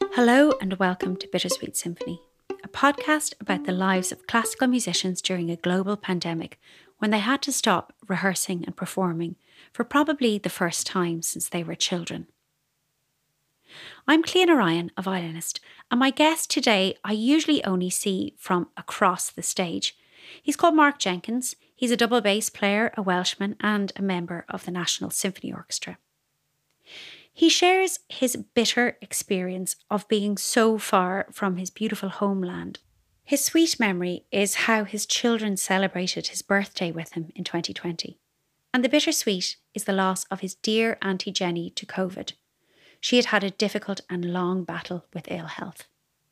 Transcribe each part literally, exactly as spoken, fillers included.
Hello and welcome to Bittersweet Symphony, a podcast about the lives of classical musicians during a global pandemic when they had to stop rehearsing and performing for probably the first time since they were children. I'm Cleona Ryan, a violinist, and my guest today I usually only see from across the stage. He's called Mark Jenkins. He's a double bass player, a Welshman, and a member of the National Symphony Orchestra. He shares his bitter experience of being so far from his beautiful homeland. His sweet memory is how his children celebrated his birthday with him in twenty twenty. And the bittersweet is the loss of his dear Auntie Jenny to COVID. She had had a difficult and long battle with ill health.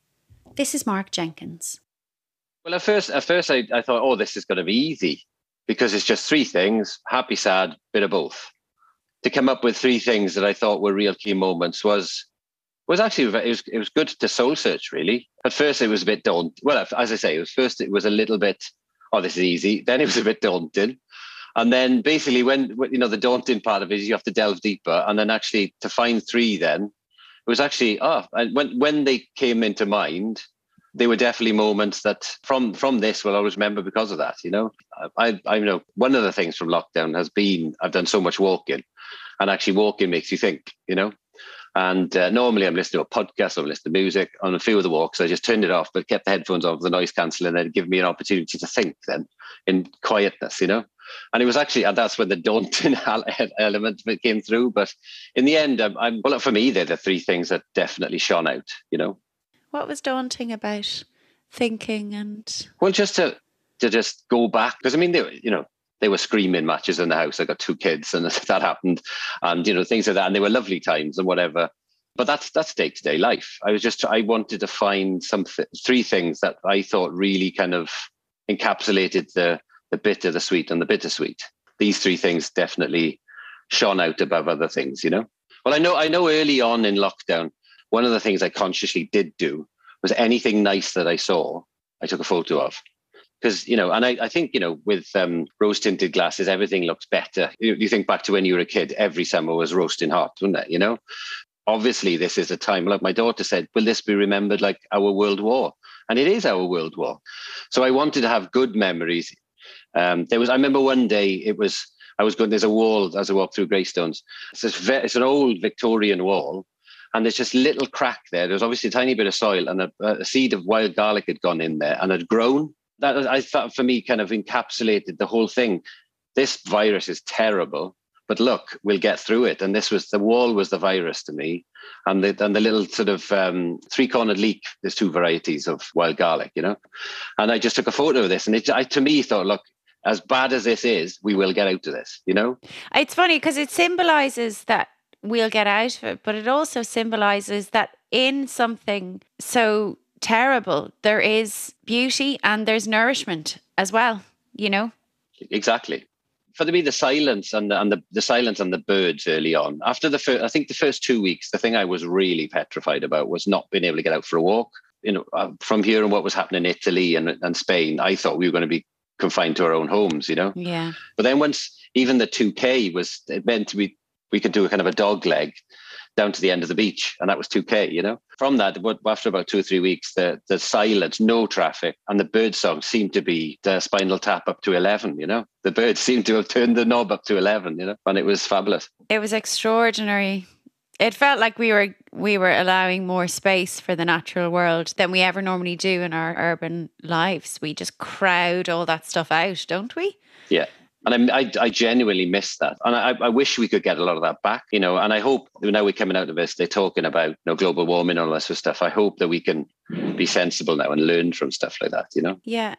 This is Mark Jenkins. Well, at first, at first I, I thought, oh, this is going to be easy because it's just three things: happy, sad, bit of both. To come up with three things that I thought were real key moments was was actually it was it was good to soul search, really. At first, it was a bit daunting. Well, as I say, it was first it was a little bit, oh, this is easy. Then it was a bit daunting, and then basically when you know the daunting part of it is you have to delve deeper, and then actually to find three, then it was actually oh, and when when they came into mind, they were definitely moments that from from this will always remember because of that. You know, I I know one of the things from lockdown has been I've done so much walking. And actually walking makes you think, you know. And uh, normally I'm listening to a podcast or I'm listening to music. On a few of the walks, I just turned it off, but kept the headphones on for the noise cancelling, and it'd give me an opportunity to think then in quietness, you know. And it was actually, and that's when the daunting element of it came through. But in the end, I'm, I'm well, for me, they're the three things that definitely shone out, you know. What was daunting about thinking and... Well, just to, to just go back, because I mean, they were, you know, they were screaming matches in the house. I got two kids and that happened, and, you know, things like that. And they were lovely times and whatever. But that's that's day-to-day life. I was just, I wanted to find something, three things that I thought really kind of encapsulated the, the bitter, the sweet and the bittersweet. These three things definitely shone out above other things, you know? Well, I know, I know early on in lockdown, one of the things I consciously did do was anything nice that I saw, I took a photo of. Because, you know, and I, I think, you know, with um, rose-tinted glasses, everything looks better. You, you think back to when you were a kid, every summer was roasting hot, wasn't it? You know, obviously this is a time, like my daughter said, will this be remembered like our World War? And it is our World War. So I wanted to have good memories. Um, there was, I remember one day it was, I was going, there's a wall as I walked through Greystones. It's, this, it's an old Victorian wall. And there's just a little crack there. There's obviously a tiny bit of soil, and a, a seed of wild garlic had gone in there and had grown. That, I thought, for me, kind of encapsulated the whole thing. This virus is terrible, but look, we'll get through it. And this was, the wall was the virus to me. And the, and the little sort of um, three-cornered leek, there's two varieties of wild garlic, you know. And I just took a photo of this. And it, I, to me, thought, look, as bad as this is, we will get out of this, you know. It's funny because it symbolises that we'll get out of it, but it also symbolises that in something so terrible, there is beauty and there's nourishment as well, you know. Exactly. For me, the silence and the, and the, the silence and the birds early on. After the first, I think the first two weeks, the thing I was really petrified about was not being able to get out for a walk. You know, uh, from hearing what was happening in Italy and, and Spain, I thought we were going to be confined to our own homes, you know. Yeah. But then once even the two K was it meant to be, we could do a kind of a dog leg down to the end of the beach, and that was two K, you know. From that, after about two or three weeks, the the silence, no traffic, and the bird song seemed to be the Spinal Tap up to eleven, you know. The birds seemed to have turned the knob up to eleven, you know, and it was fabulous. It was extraordinary. It felt like we were we were allowing more space for the natural world than we ever normally do in our urban lives. We just crowd all that stuff out, don't we? Yeah. And I, I, I genuinely miss that. And I, I wish we could get a lot of that back, you know, and I hope now we're coming out of this, they're talking about, you know, global warming and all that sort of stuff. I hope that we can be sensible now and learn from stuff like that, you know? Yeah.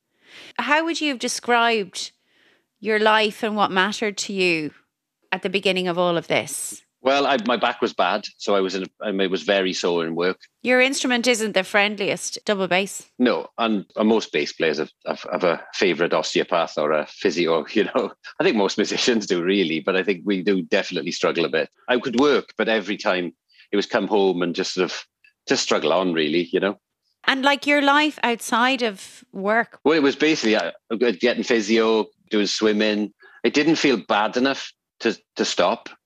How would you have described your life and what mattered to you at the beginning of all of this? Well, I, my back was bad, so I was in. I mean, it was very sore in work. Your instrument isn't the friendliest, double bass. No, and, and most bass players have, have, have a favourite osteopath or a physio. You know, I think most musicians do really, but I think we do definitely struggle a bit. I could work, but every time it was come home and just sort of just struggle on, really. You know. And like your life outside of work. Well, it was basically uh, getting physio, doing swimming. It didn't feel bad enough to to stop.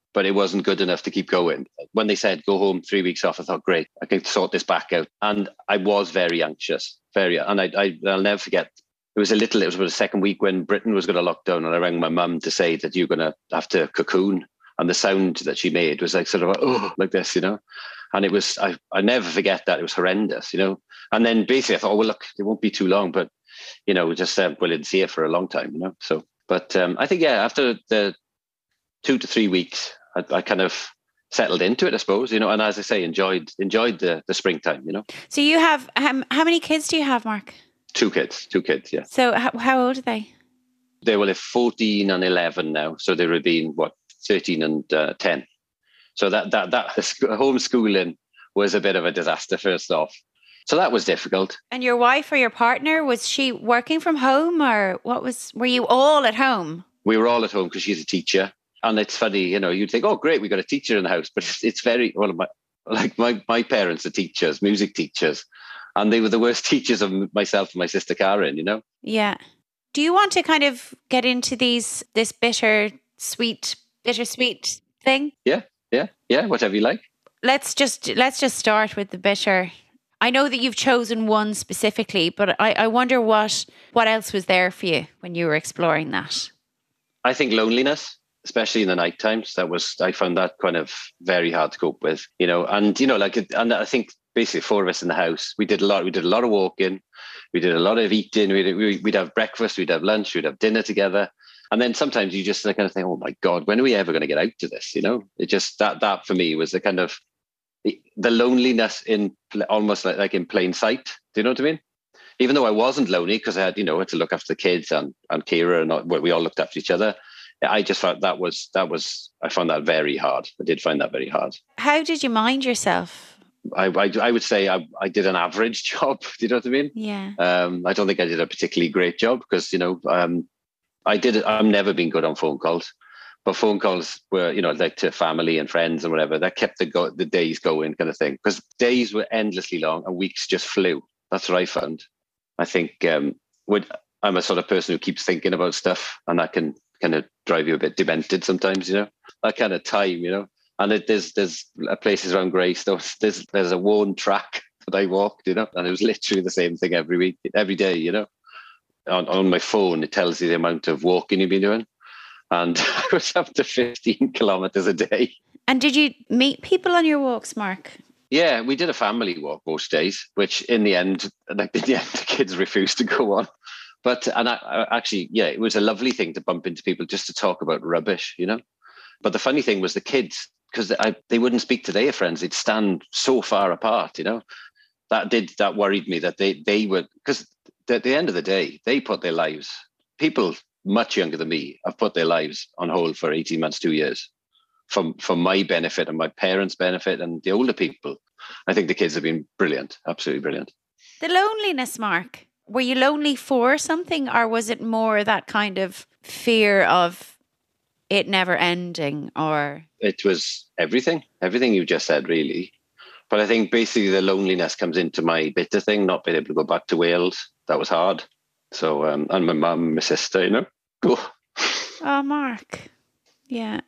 but it wasn't good enough to keep going. When they said, go home, three weeks off, I thought, great, I can sort this back out. And I was very anxious, very, and I, I, I'll never forget, it was a little, it was about the second week when Britain was going to lock down, and I rang my mum to say that you're going to have to cocoon. And the sound that she made was like sort of, oh, like this, you know. And it was, I, I never forget that. It was horrendous, you know. And then basically I thought, oh, well, look, it won't be too long, but, you know, we just, uh, we didn't see it for a long time, you know. So, but um, I think, yeah, after the two to three weeks, I, I kind of settled into it, I suppose, you know. And as I say, enjoyed enjoyed the, the springtime, you know. So you have, um, how many kids do you have, Mark? Two kids, two kids, yeah. So how, how old are they? They were like fourteen and eleven now. So they would have been, what, thirteen and uh, ten. So that that that homeschooling was a bit of a disaster first off. So that was difficult. And your wife or your partner, was she working from home, or what was, were you all at home? We were all at home because she's a teacher. And it's funny, you know, you'd think, oh, great, we got a teacher in the house. But it's, it's very, well, my, like my, my parents are teachers, music teachers. And they were the worst teachers of myself and my sister Karen, you know? Yeah. Do you want to kind of get into these, this bitter, sweet, bittersweet thing? Yeah, yeah, yeah, whatever you like. Let's just, let's just start with the bitter. I know that you've chosen one specifically, but I, I wonder what, what else was there for you when you were exploring that? I think loneliness, especially in the night times, that was, I found that kind of very hard to cope with, you know, and, you know, like, and I think basically four of us in the house, we did a lot, we did a lot of walking, we did a lot of eating, we'd, we'd have breakfast, we'd have lunch, we'd have dinner together. And then sometimes you just kind of think, oh my God, when are we ever going to get out to this? You know, it just, that, that for me was the kind of, the, the loneliness in almost like, like in plain sight. Do you know what I mean? Even though I wasn't lonely because I had, you know, had to look after the kids and, and Kira and all, we all looked after each other. I just felt that was, that was, I found that very hard. I did find that very hard. How did you mind yourself? I, I, I would say I, I did an average job. Do you know what I mean? Yeah. Um, I don't think I did a particularly great job because, you know, um, I did, I've never been good on phone calls, but phone calls were, you know, like to family and friends and whatever, that kept the go, the days going kind of thing. Because days were endlessly long and weeks just flew. That's what I found. I think um, would, I'm a sort of person who keeps thinking about stuff, and that can kind of drive you a bit demented sometimes, you know, that kind of time, you know. And it, there's there's places around Greystones, there's there's a worn track that I walked, you know, and it was literally the same thing every week, every day, you know. On, on my phone, it tells you the amount of walking you've been doing. And I was up to fifteen kilometers a day. And did you meet people on your walks, Mark? Yeah, we did a family walk most days, which in the end, like in the end, the kids refused to go on. But, and I, I actually, yeah, it was a lovely thing to bump into people just to talk about rubbish, you know. But the funny thing was the kids, because they wouldn't speak to their friends. They'd stand so far apart, you know. That did, that worried me that they, they would, because at the end of the day, they put their lives, people much younger than me have put their lives on hold for eighteen months, two years for, for my benefit and my parents' benefit and the older people. I think the kids have been brilliant, absolutely brilliant. The loneliness, Mark, were you lonely for something, or was it more that kind of fear of it never ending? Or it was everything, everything you just said, really. But I think basically the loneliness comes into my bitter thing, not being able to go back to Wales. That was hard. So, um, and my mum, my sister, you know. Oh, oh Mark. Yeah.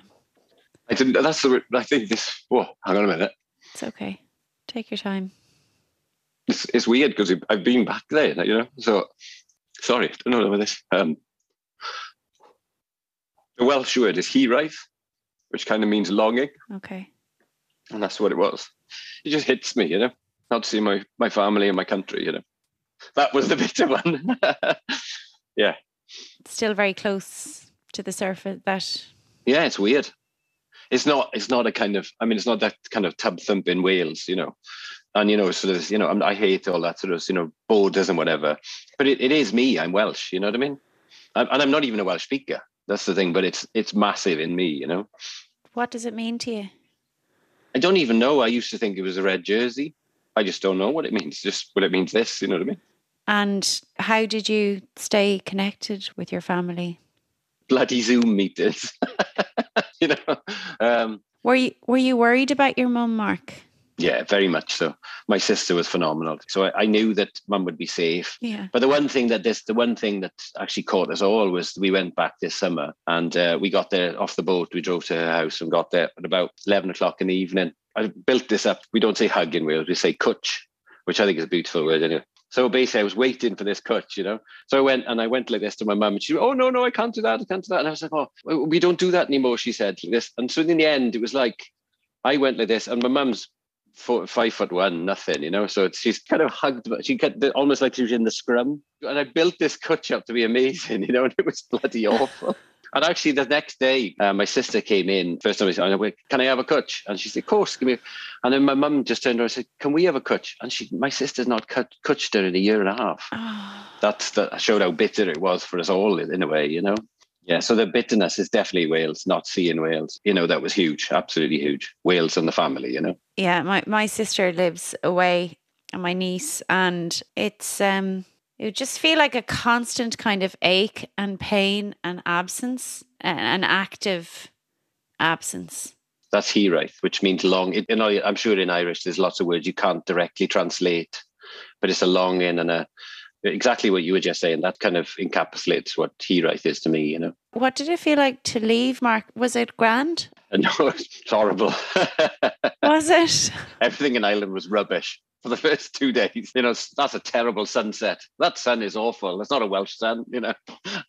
I didn't, that's the, I think this, oh, hang on a minute. It's okay. Take your time. It's, it's weird because I've been back there, you know. So, sorry, I don't know about this. Um, the Welsh word is hiraeth, which kind of means longing. Okay. And that's what it was. It just hits me, you know, not to see my, my family and my country, you know. That was the bitter one. Yeah. Still very close to the surface, that. Yeah, it's weird. It's not, it's not a kind of, I mean, it's not that kind of tub thump in Wales, you know. And, you know, sort of, you know, I hate all that sort of, you know, borders and whatever. But it, it is me. I'm Welsh, you know what I mean? I'm, and I'm not even a Welsh speaker. That's the thing. But it's it's massive in me, you know. What does it mean to you? I don't even know. I used to think it was a red jersey. I just don't know what it means. Just what it means this, you know what I mean? And how did you stay connected with your family? Bloody Zoom meetings. You know. Um, were you were you worried about your mum, Mark? Yeah, very much so. My sister was phenomenal. So I, I knew that mum would be safe. Yeah. But the one thing that this, the one thing that actually caught us all was we went back this summer and uh, we got there off the boat. We drove to her house and got there at about eleven o'clock in the evening. I built this up. We don't say hug in Wales. We say cwtch, which I think is a beautiful word anyway. So basically I was waiting for this cwtch, you know. So I went and I went like this to my mum and she, oh, no, no, I can't do that. I can't do that. And I was like, oh, we don't do that anymore, she said. Like this. And so in the end, it was like, I went like this and my mum's four, five foot one, nothing, you know. So it's, she's kind of hugged, she got the, almost like she was in the scrum. And I built this cwtch up to be amazing, you know, and it was bloody awful. And actually, the next day, uh, my sister came in. First time I said, can I have a cwtch? And she said, of course, give me. And then my mum just turned around and said, can we have a cwtch? And she, my sister's not cut, cwtched her in a year and a half. Oh. That's that showed how bitter it was for us all, in a way, you know? Yeah, so the bitterness is definitely Wales, not seeing Wales. You know, that was huge, absolutely huge. Wales and the family, you know? Yeah, my, my sister lives away, and my niece, and it's... um. It would just feel like a constant kind of ache and pain and absence, an active absence. That's hiraeth, which means long. You know, I'm sure in Irish there's lots of words you can't directly translate, but it's a longing and a exactly what you were just saying. That kind of encapsulates what hiraeth is to me. You know. What did it feel like to leave, Mark? Was it grand? No, it's horrible. Was it? Everything in Ireland was rubbish. For the first two days, you know, that's a terrible sunset. That sun is awful. It's not a Welsh sun, you know.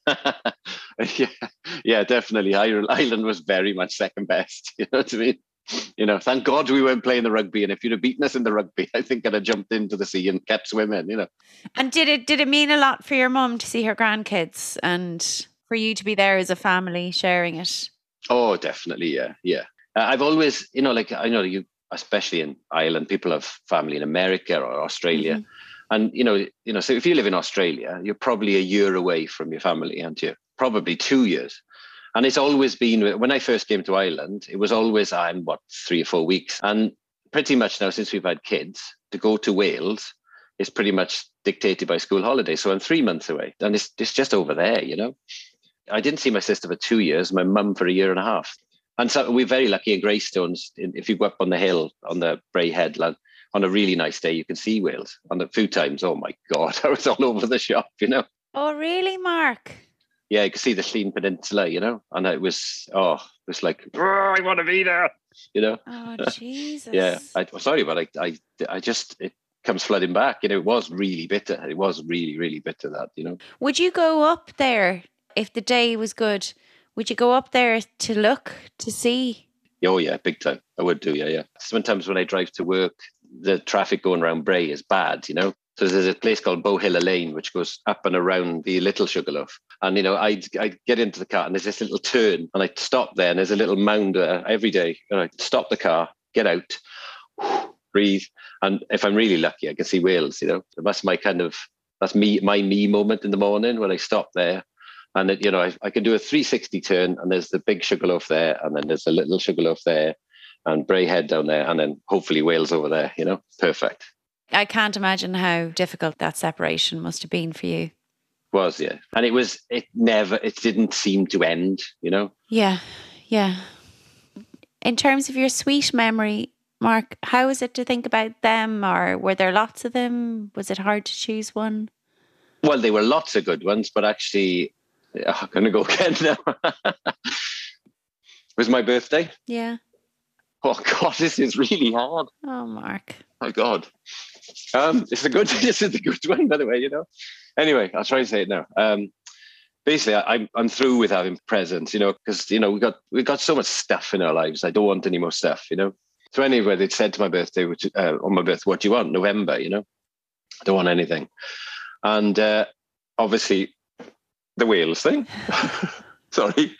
yeah, yeah, definitely. Ireland was very much second best. You know what I mean? You know, thank God we weren't playing the rugby. And if you'd have beaten us in the rugby, I think I'd have jumped into the sea and kept swimming. You know. And did it did it mean a lot for your mum to see her grandkids and for you to be there as a family sharing it? Oh, definitely. Yeah, yeah. Uh, I've always, you know, like I know you. Especially in Ireland, people have family in America or Australia. Mm-hmm. And, you know, you know, so if you live in Australia, you're probably a year away from your family, aren't you? Probably two years. And it's always been, when I first came to Ireland, it was always, I'm what, three or four weeks. And pretty much now, since we've had kids, to go to Wales is pretty much dictated by school holidays. So I'm three months away and it's, it's just over there, you know. I didn't see my sister for two years, my mum for a year and a half. And so we're very lucky in Greystones. If you go up on the hill on the Bray Headland, on a really nice day, you can see Wales. On the few times, oh my God, I was all over the shop, you know. Oh, really, Mark? Yeah, you could see the Llŷn Peninsula, you know. And it was, oh, it was like, oh, I want to be there, you know. Oh, Jesus. yeah, I, sorry, but I, I, I just, it comes flooding back. You know, it was really bitter. It was really, really bitter, that, you know. Would you go up there if the day was good? Would you go up there to look, to see? Oh, yeah, big time. I would do, yeah, yeah. Sometimes when I drive to work, the traffic going around Bray is bad, you know. So there's a place called Bowhill Lane, which goes up and around the Little Sugarloaf. And, you know, I'd, I'd get into the car and there's this little turn and I'd stop there and there's a little mound uh, every day. And I'd stop the car, get out, breathe. And if I'm really lucky, I can see Wales, you know. That's my kind of, that's me, my me moment in the morning when I stop there. And, it, you know, I, I can do a three sixty turn and there's the big Sugarloaf there and then there's a little Sugarloaf there and Bray Head down there and then hopefully Wales over there, you know, perfect. I can't imagine how difficult that separation must have been for you. Was, yeah. And it was, it never, it didn't seem to end, you know? Yeah, yeah. In terms of your sweet memory, Mark, how was it to think about them, or were there lots of them? Was it hard to choose one? Well, there were lots of good ones, but actually, oh, I'm going to go again now. It was my birthday. Yeah. Oh, God, this is really hard. Oh, Mark. My God. Um, it's a good, this is a good one, by the way, you know. Anyway, I'll try and say it now. Um, basically, I, I'm I'm through with having presents, you know, because, you know, we got we got so much stuff in our lives. I don't want any more stuff, you know. So anyway, they'd said to my birthday, which uh, on my birthday, what do you want? November, you know. I don't want anything. And uh, obviously, the Wales thing. Sorry.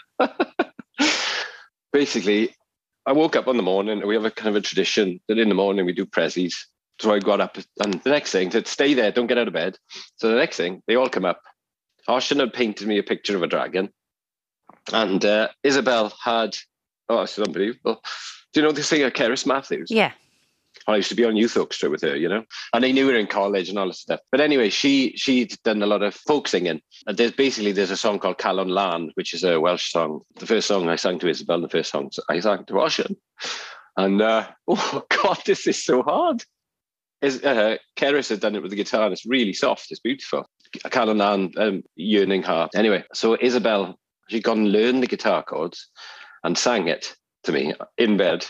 Basically, I woke up on the morning and we have a kind of a tradition that in the morning we do prezzies. So I got up and the next thing, to stay there, don't get out of bed. So the next thing, they all come up. Ocean had painted me a picture of a dragon. And uh, Isabel had, oh, it's unbelievable. Do you know the singer Cerys Matthews? Yeah. I used to be on youth orchestra with her, you know, and I knew her in college and all this stuff. But anyway, she, she'd done a lot of folk singing. And there's basically, there's a song called Calon Lan, which is a Welsh song. The first song I sang to Isabel, the first song I sang to Ocean. And, uh, oh, God, this is so hard. Is, uh, Keris had done it with the guitar, and it's really soft. It's beautiful. Caroline, um, Yearning Heart. Anyway, so Isabel, she'd gone and learned the guitar chords and sang it to me in bed.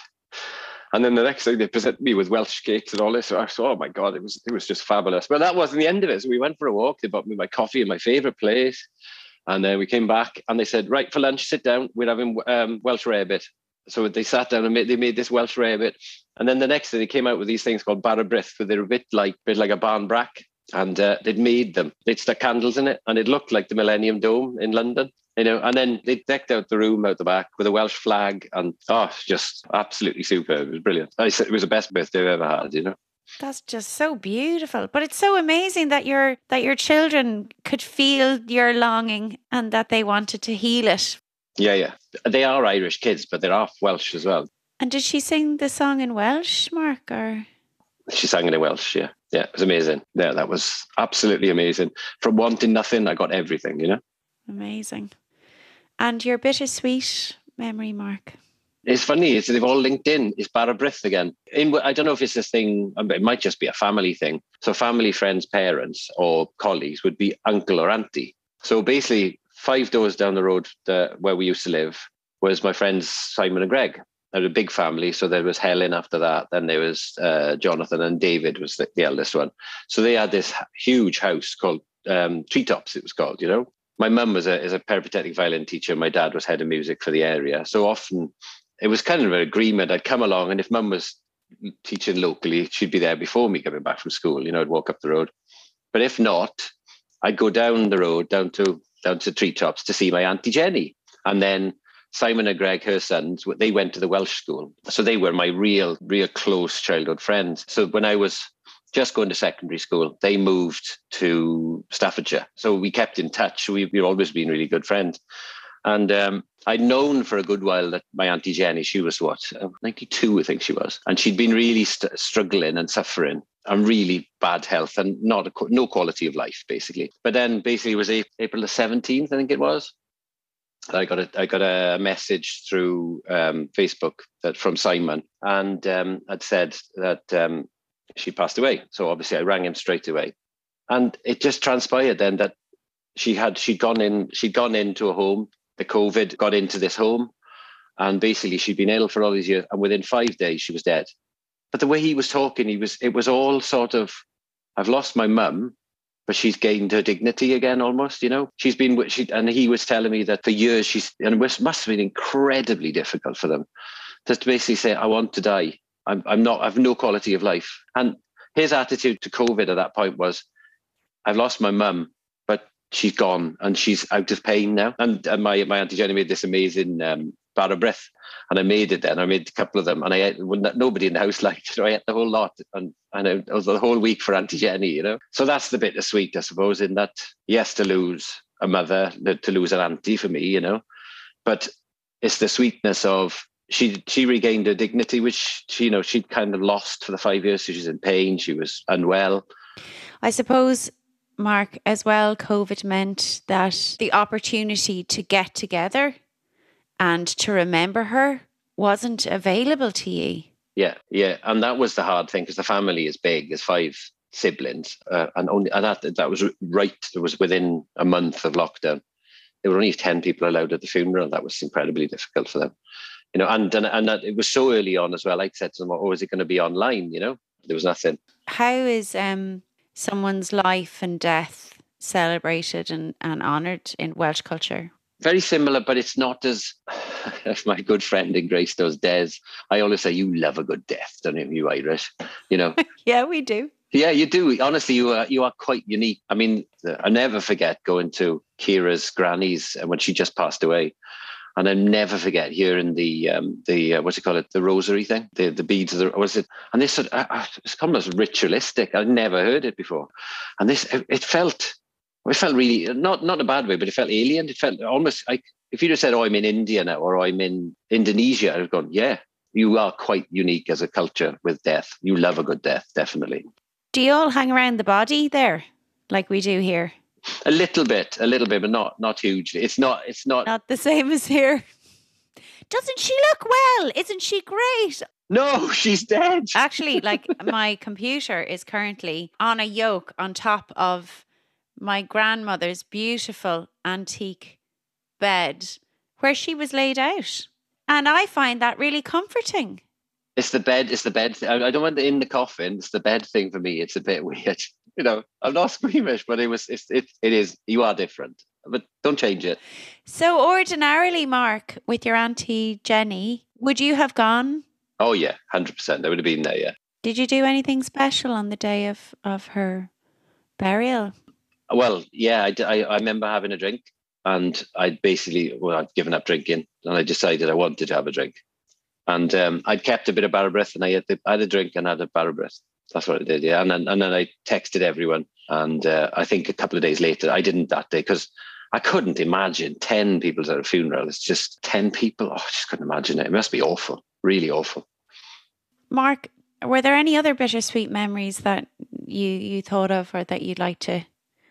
And then the next thing, they presented me with Welsh cakes and all this. So I thought, oh my God, it was it was just fabulous. But that wasn't the end of it. So we went for a walk. They bought me my coffee in my favourite place. And then we came back and they said, right, for lunch, sit down. We're having um, Welsh rarebit. So they sat down and made, they made this Welsh rarebit. And then the next thing, they came out with these things called bara brith, where they're a bit like, bit like a barn brack. And uh, they'd made them. They'd stuck candles in it. And it looked like the Millennium Dome in London. You know, and then they decked out the room out the back with a Welsh flag, and oh, just absolutely superb. It was brilliant. I said it was the best birthday I've ever had. You know, that's just so beautiful. But it's so amazing that your that your children could feel your longing and that they wanted to heal it. Yeah, yeah, they are Irish kids, but they're half Welsh as well. And did she sing the song in Welsh, Mark, or? She sang it in Welsh. Yeah, yeah, it was amazing. Yeah, that was absolutely amazing. From wanting nothing, I got everything. You know, amazing. And your bittersweet memory, Mark? It's funny, it's, they've all linked in. It's bara brith again. In, I don't know if it's this thing, it might just be a family thing. So family, friends, parents or colleagues would be uncle or auntie. So basically, five doors down the road uh, where we used to live was my friends Simon and Greg. They were a big family. So there was Helen after that. Then there was uh, Jonathan, and David was the, the eldest one. So they had this huge house called um, Treetops, it was called, you know. My mum was a, is a peripatetic violin teacher. My dad was head of music for the area. So often it was kind of an agreement. I'd come along, and if mum was teaching locally, she'd be there before me coming back from school. You know, I'd walk up the road. But if not, I'd go down the road, down to down to Treetops to see my Auntie Jenny. And then Simon and Greg, her sons, they went to the Welsh school. So they were my real, real close childhood friends. So when I was just going to secondary school, they moved to Staffordshire. So we kept in touch. We, we've always been really good friends. And um, I'd known for a good while that my Auntie Jenny, she was what, ninety-two, I think she was. And she'd been really st- struggling and suffering and really bad health and not a, no quality of life, basically. But then basically it was April the seventeenth, I think it was. I got a, I got a message through um, Facebook that from Simon, and um, had said that um, she passed away. So obviously I rang him straight away. And it just transpired then that she had, she'd gone in, she'd gone into a home. The COVID got into this home, and basically she'd been ill for all these years. And within five days she was dead. But the way he was talking, he was, it was all sort of, I've lost my mum, but she's gained her dignity again almost, you know. She's been, she, and he was telling me that for years she's, and it must have been incredibly difficult for them just to basically say, I want to die. I'm, I'm not, I have no quality of life. And his attitude to COVID at that point was, I've lost my mum, but she's gone and she's out of pain now. And, and my, my Auntie Jenny made this amazing um, bara brith, and I made it then. I made a couple of them, and I ate, when nobody in the house liked it, so I ate the whole lot. And, and it was the whole week for Auntie Jenny, you know. So that's the bittersweet, I suppose, in that, yes, to lose a mother, to lose an auntie for me, you know. But it's the sweetness of, She she regained her dignity, which she, you know, she'd kind of lost for the five years. So she's in pain. She was unwell. I suppose, Mark, as well, COVID meant that the opportunity to get together and to remember her wasn't available to you. Yeah, yeah. And that was the hard thing, because the family is big. There's five siblings. Uh, and only and that, that was right. It was within a month of lockdown. There were only ten people allowed at the funeral. That was incredibly difficult for them. You know, and and, and that it was so early on as well. I said to them, oh, is it going to be online? You know, there was nothing. How is um someone's life and death celebrated and, and honoured in Welsh culture? Very similar, but it's not as, as my good friend in Greystones, Des. I always say, you love a good death, don't you, you Irish? You know? Yeah, we do. Yeah, you do. Honestly, you are you are quite unique. I mean, I never forget going to Kira's granny's when she just passed away. And I never forget hearing the um, the uh, what's it called, the rosary thing, the the beads of the, was it? And this uh, uh, it's almost ritualistic. I'd never heard it before, and this it, it felt it felt really not not in a bad way, but it felt alien. It felt almost like if you just said, "Oh, I'm in India now," or "I'm in Indonesia," I'd have gone, "Yeah, you are quite unique as a culture with death. You love a good death, definitely." Do you all hang around the body there, like we do here? A little bit, a little bit, but not not hugely. It's not, it's not. Not the same as here. Doesn't she look well? Isn't she great? No, she's dead. Actually, like my computer is currently on a yoke on top of my grandmother's beautiful antique bed where she was laid out. And I find that really comforting. It's the bed. It's the bed. Th- I I don't want it in the coffin. It's the bed thing for me. It's a bit weird. You know, I'm not squeamish, but it was. It's, it. It is. You are different, but don't change it. So ordinarily, Mark, with your auntie Jenny, would you have gone? Oh yeah, hundred percent. I would have been there. Yeah. Did you do anything special on the day of, of her burial? Well, yeah. I, d- I, I remember having a drink, and I'd basically well, I'd given up drinking, and I decided I wanted to have a drink, and um, I'd kept a bit of Barabreath, and I had, the, I had a drink and I had a Barabreath. That's what I did, yeah. And then and then I texted everyone, and uh, I think a couple of days later, I didn't that day because I couldn't imagine ten people at a funeral. It's just ten people. Oh, I just couldn't imagine it. It must be awful, really awful. Mark, were there any other bittersweet memories that you you thought of or that you'd like to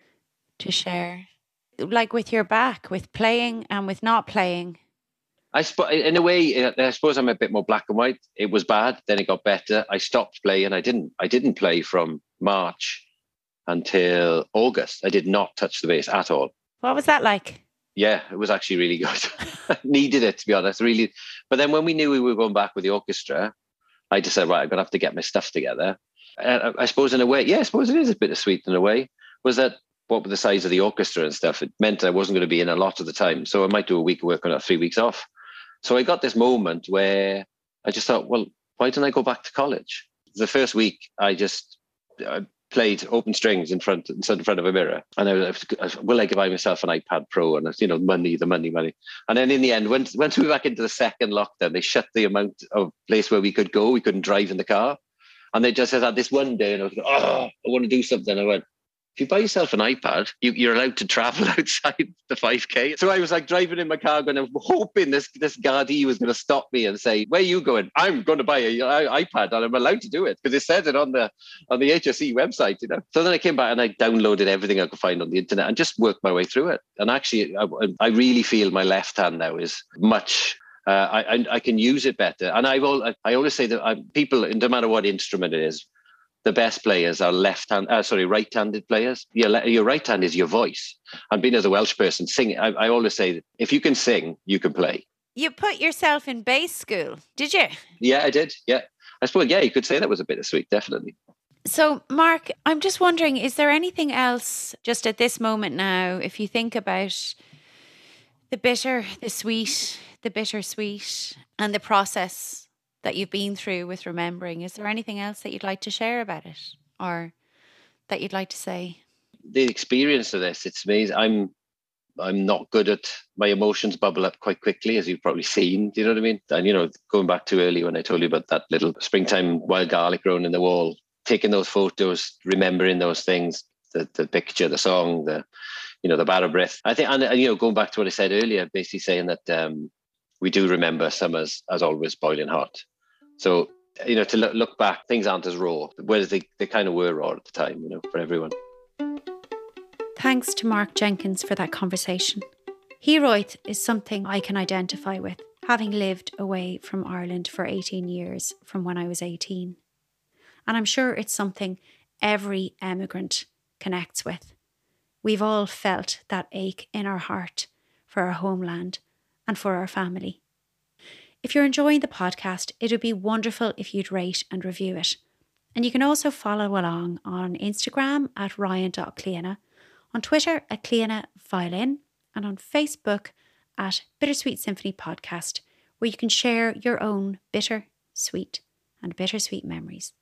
to share? Like with your back, with playing and with not playing? I sp- in a way, I suppose I'm a bit more black and white. It was bad, then it got better. I stopped playing. I didn't. I didn't play from March until August. I did not touch the bass at all. What was that like? Yeah, it was actually really good. Needed it, to be honest. Really. But then when we knew we were going back with the orchestra, I just said, right, I'm gonna have to get my stuff together. Uh, I suppose in a way, yeah, I suppose it is a bit of sweet in a way. Was that what with the size of the orchestra and stuff? It meant I wasn't going to be in a lot of the time, so I might do a week of work and three weeks off. So I got this moment where I just thought, well, why don't I go back to college? The first week, I just I played open strings in front in front of a mirror, and I was, will I buy myself an iPad Pro and you know money, the money, money. And then in the end, once once we were back into the second lockdown, they shut the amount of place where we could go. We couldn't drive in the car, and they just had this one day, and I was like, oh, I want to do something. I went, if you buy yourself an iPad, you, you're allowed to travel outside the five K. So I was like driving in my car going, I'm hoping this, this Gardaí was going to stop me and say, where are you going? I'm going to buy an iPad and I'm allowed to do it because it said it on the on the H S E website, you know. So then I came back and I downloaded everything I could find on the internet and just worked my way through it. And actually, I, I really feel my left hand now is much... Uh, I, I can use it better. And I've all, I always say that I, people, no matter what instrument it is, the best players are left-hand, uh, sorry, right-handed players. Your, your right hand is your voice. And being as a Welsh person, singing, I, I always say, that if you can sing, you can play. You put yourself in bass school, did you? Yeah, I did. Yeah. I suppose, yeah, you could say that was a bit of sweet, definitely. So, Mark, I'm just wondering, is there anything else just at this moment now, if you think about the bitter, the sweet, the bittersweet, and the process that you've been through with remembering, is there anything else that you'd like to share about it or that you'd like to say? The experience of this, it's amazing. I'm I'm not good at, my emotions bubble up quite quickly, as you've probably seen. Do you know what I mean? And, you know, going back to early when I told you about that little springtime wild garlic growing in the wall, taking those photos, remembering those things, the the picture, the song, the, you know, the Barabreath. I think, and, and you know, going back to what I said earlier, basically saying that um, we do remember summers as always boiling hot. So, you know, to look, look back, things aren't as raw, whereas they, they kind of were raw at the time, you know, for everyone. Thanks to Mark Jenkins for that conversation. Heroith is something I can identify with, having lived away from Ireland for eighteen years from when I was eighteen. And I'm sure it's something every emigrant connects with. We've all felt that ache in our heart for our homeland and for our family. If you're enjoying the podcast, it would be wonderful if you'd rate and review it. And you can also follow along on Instagram at ryan dot cliona, on Twitter at Cliona Violin, and on Facebook at Bittersweet Symphony Podcast, where you can share your own bitter, sweet, and bittersweet memories.